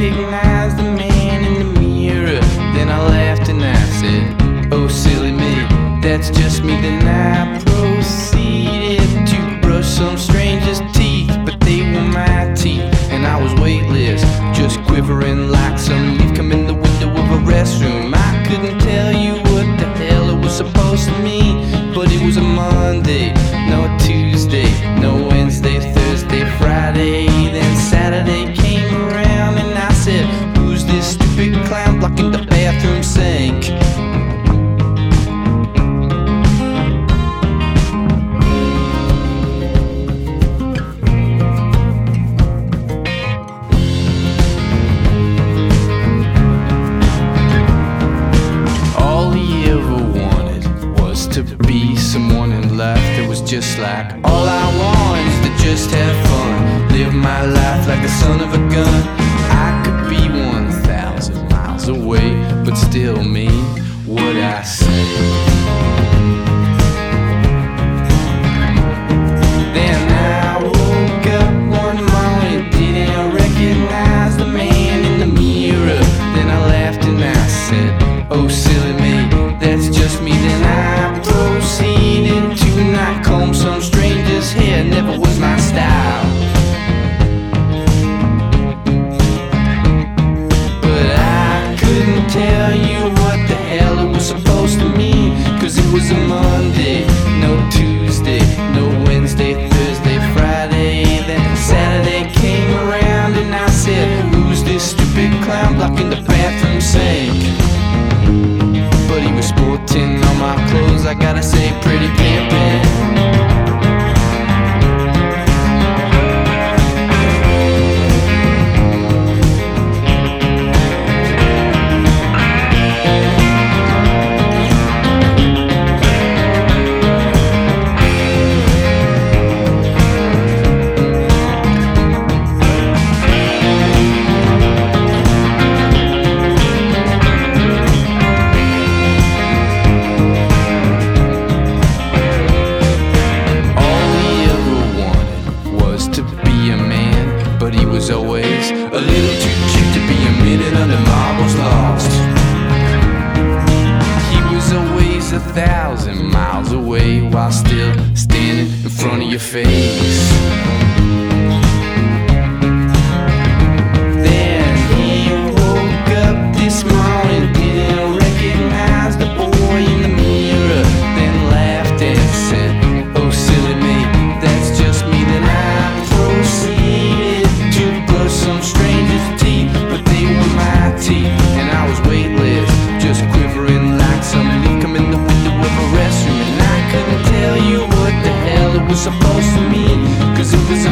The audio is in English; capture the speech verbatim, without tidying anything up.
recognized the man in the mirror. Then I laughed and I said, oh silly me, that's just me. Then I proceeded to brush some stranger's teeth, but they were my teeth, and I was weightless, just quivering like some leaf come in the window of a restroom. I couldn't tell you what the hell it was supposed to mean, but it was a Monday, no Tuesday, no Wednesday, Thursday, Friday. Then Saturday came around and I said, who's this stupid clown blocking the bathroom sink? To be someone in life that was just like all I want is to just have fun, live my life like the son of a gun. I could be one thousand miles away, but still mean what I say. Then I woke up one morning, didn't recognize the man in the mirror. Then I laughed and I said, oh silly me, that's just me. Then I proceeded to not comb some stranger's hair, never was my style. But I couldn't tell you what the hell it was supposed to mean, cause it was a Monday, no Tuesday, no Wednesday, Thursday, Friday. Then Saturday came around and I said, who's this stupid clown blocking the bathroom sink? But he was sporting all my clothes, I gotta say, pretty pimpin'. But he was always a little too cute to be a minute under marbles lost. He was always a thousand miles away while still standing in front of your face. Then he woke up this morning, didn't recognize the boy in the mirror. Then laughed and said, oh silly me, that's just me. Then I proceeded to brush some stranger's teeth, but they were my teeth, and I was weightless, just quivering like some leaf come in the window of a restroom. And I couldn't tell you what the hell it was supposed to mean, cause it was a